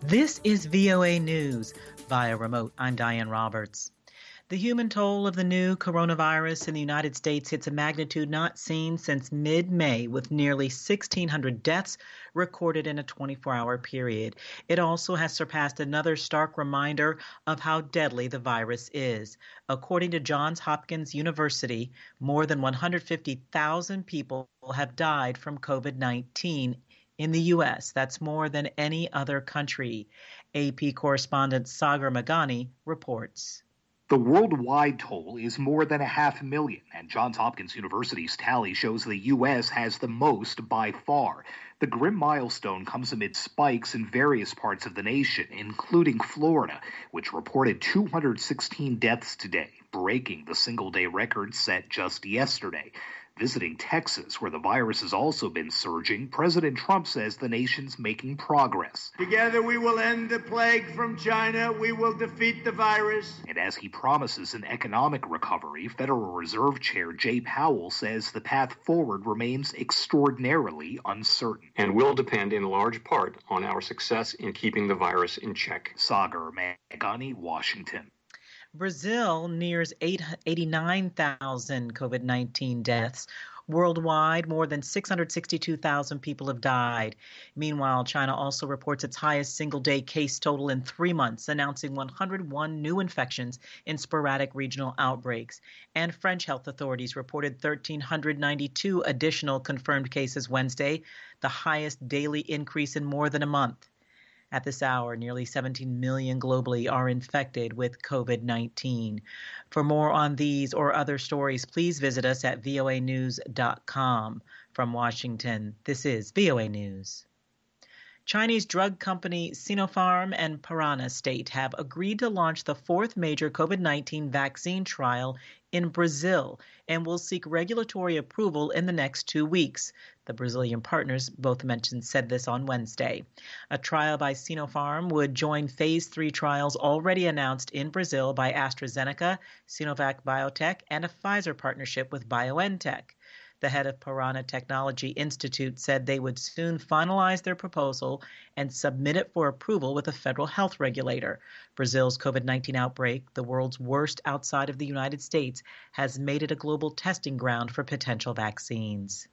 This is VOA News. Via remote, I'm Diane Roberts. The human toll of the new coronavirus in the United States hits a magnitude not seen since mid-May, with nearly 1,600 deaths recorded in a 24-hour period. It also has surpassed another stark reminder of how deadly the virus is. According to Johns Hopkins University, more than 150,000 people have died from COVID-19 in the U.S. That's more than any other country. AP correspondent Sagar Meghani reports. The worldwide toll is more than 500,000, and Johns Hopkins University's tally shows the U.S. has the most by far. The grim milestone comes amid spikes in various parts of the nation, including Florida, which reported 216 deaths today, breaking the single-day record set just yesterday. Visiting Texas, where the virus has also been surging, President Trump says the nation's making progress. Together we will end the plague from China. We will defeat the virus. And as he promises an economic recovery, Federal Reserve Chair Jay Powell says the path forward remains extraordinarily uncertain. And will depend in large part on our success in keeping the virus in check. Sagar Meghani, Washington. Brazil nears 89,000 COVID-19 deaths. Worldwide, more than 662,000 people have died. Meanwhile, China also reports its highest single-day case total in 3 months, announcing 101 new infections in sporadic regional outbreaks. And French health authorities reported 1,392 additional confirmed cases Wednesday, the highest daily increase in more than a month. At this hour, nearly 17 million globally are infected with COVID-19. For more on these or other stories, please visit us at voanews.com. From Washington, this is VOA News. Chinese drug company Sinopharm and Parana State have agreed to launch the fourth major COVID-19 vaccine trial in Brazil and will seek regulatory approval in the next 2 weeks. The Brazilian partners, both mentioned, said this on Wednesday. A trial by Sinopharm would join phase 3 trials already announced in Brazil by AstraZeneca, Sinovac Biotech, and a Pfizer partnership with BioNTech. The head of Parana Technology Institute said they would soon finalize their proposal and submit it for approval with a federal health regulator. Brazil's COVID-19 outbreak, the world's worst outside of the United States, has made it a global testing ground for potential vaccines.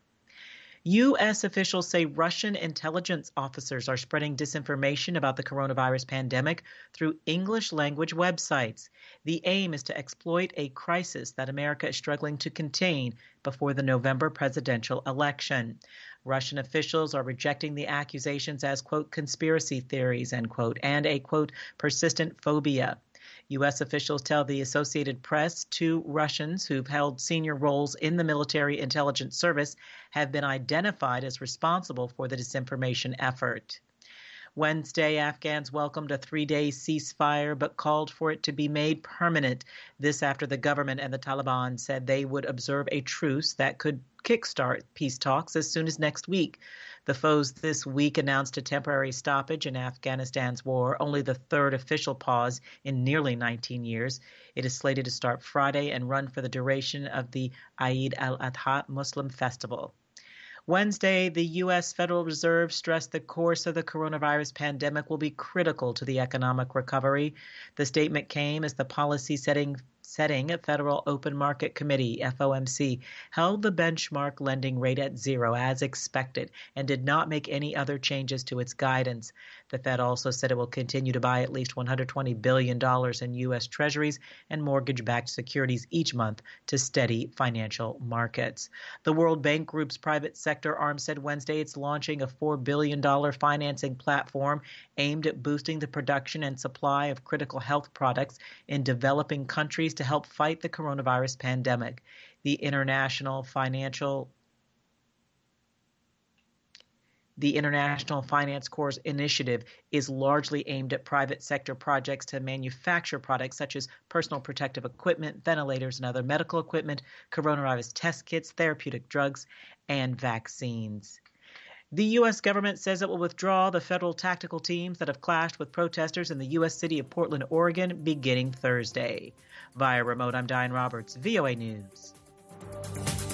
U.S. officials say Russian intelligence officers are spreading disinformation about the coronavirus pandemic through English-language websites. The aim is to exploit a crisis that America is struggling to contain before the November presidential election. Russian officials are rejecting the accusations as, quote, conspiracy theories, end quote, and a, quote, persistent phobia. U.S. officials tell the Associated Press 2 Russians who've held senior roles in the military intelligence service have been identified as responsible for the disinformation effort. Wednesday, Afghans welcomed a 3-day ceasefire but called for it to be made permanent. This after the government and the Taliban said they would observe a truce that could kickstart peace talks as soon as next week. The foes this week announced a temporary stoppage in Afghanistan's war, only the third official pause in nearly 19 years. It is slated to start Friday and run for the duration of the Eid al-Adha Muslim festival. Wednesday, the U.S. Federal Reserve stressed the course of the coronavirus pandemic will be critical to the economic recovery. The statement came as the policy setting Federal Open Market Committee, FOMC, held the benchmark lending rate at 0 as expected and did not make any other changes to its guidance. The Fed also said it will continue to buy at least $120 billion in U.S. Treasuries and mortgage-backed securities each month to steady financial markets. The World Bank Group's private sector arm said Wednesday it's launching a $4 billion financing platform aimed at boosting the production and supply of critical health products in developing countries to help fight the coronavirus pandemic. The International Finance Corps initiative is largely aimed at private sector projects to manufacture products such as personal protective equipment, ventilators, and other medical equipment, coronavirus test kits, therapeutic drugs, and vaccines. The U.S. government says it will withdraw the federal tactical teams that have clashed with protesters in the U.S. city of Portland, Oregon, beginning Thursday. Via remote, I'm Diane Roberts, VOA News.